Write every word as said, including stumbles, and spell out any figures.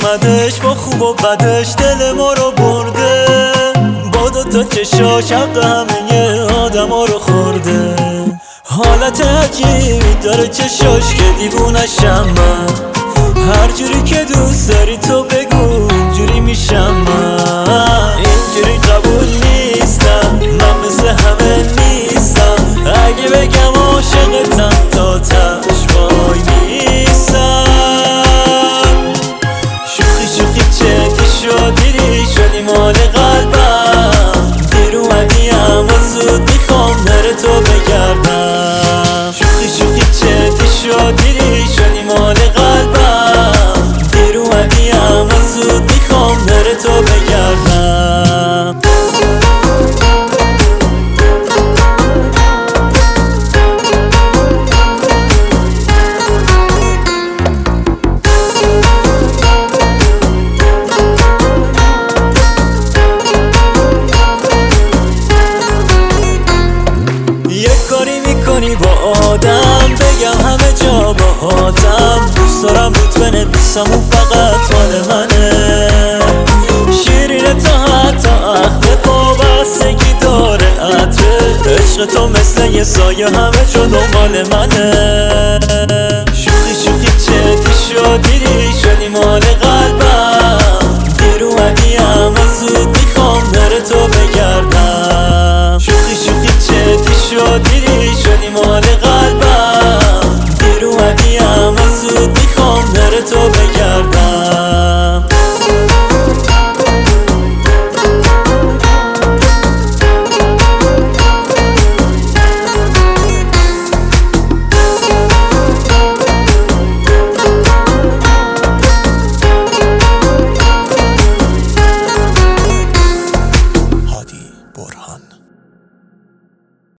اومدش با خوب و بدش دل ما رو برده، با دوتا چشاش حق همه آدم ها رو خورده. حالت عجیبی داره چشاش که دیوونشم من، هر جوری که دوست داری تو بگو اینجوری میشم من. اینجوری قبول نیستم، من مثل همه نیستم، اگه بگم عاشقتم تا تش وای میسم. شوخی شوخی جدی شد دیری شدی مال قلبم، دیر اومدی اما زود میخوام در تو بگردم. شوخی شوخی جدی شد دیری شدی مال قلبم، دیر اومدی اما زود میخوام در تو بگردم. میکنی با آدم بگم همه جا با آدم، دوست دارم روت بنویسم اون فقط مال منه. شیرینه تا حتی اخمت وابستگی داره عطره، عشق تو مثل یه سایه همه جا دنبال منه. شوخی شوخی جدی شد دیری شدی مال قلبم، دیر اومدی اما زود میخوام در تو بگردم. شوخی شوخی جدی شد دیری شدی